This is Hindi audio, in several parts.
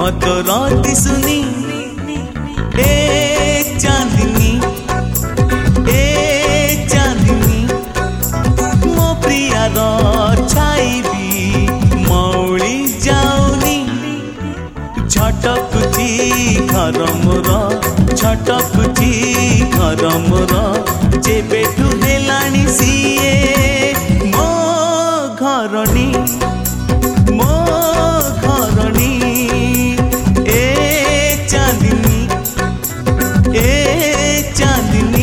तोर दिसुनी ए चांदनी मो प्रियार छाईबी मौली जाऊनी झटकुची घर मोर झटकुची घर मोर जेबेठू हेलानी सीए मो घरनी मो घरनी ए चांदनी ए चांदनी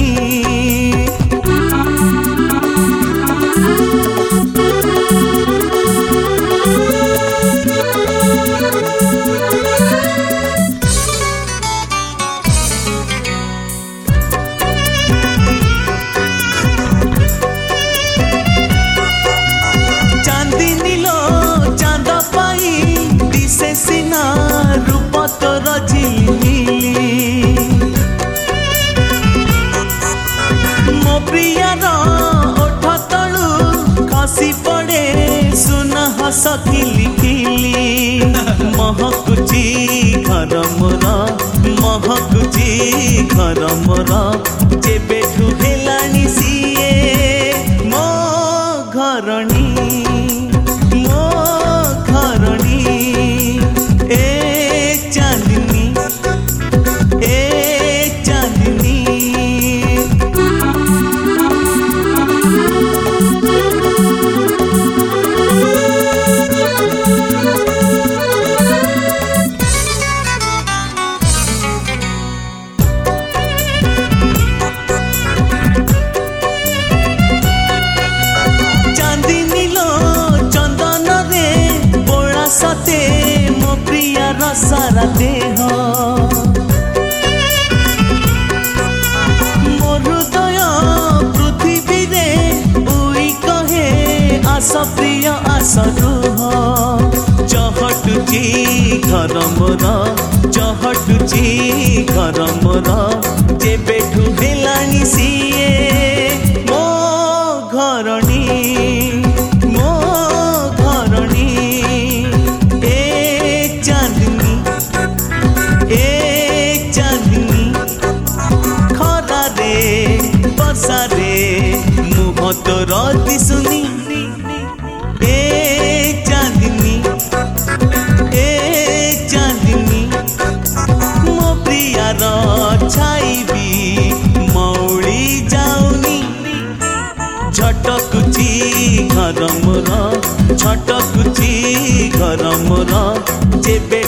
सिना रूप तोर झिलमिली मो प्रियार ओठ तलू खसी पड़े सुना हस किलिकिली महकुची घर मोर महकुची घर मोर जेबेठू हेलानी सीए मो घरनी सते मो प्रियार सारा देह मो हृदय पृथ्वी रे उई कहे आस प्रिय आस रुह चहटुची घर मोर चहटुची घर मोर जेबेठू हेलानी सीए मो घरनी मुह तोर दिसुनी ए चांदनी मो प्रियार छाईबी मौली जाऊनी झटकुची घर मोर झटकुची घर मोर जेबे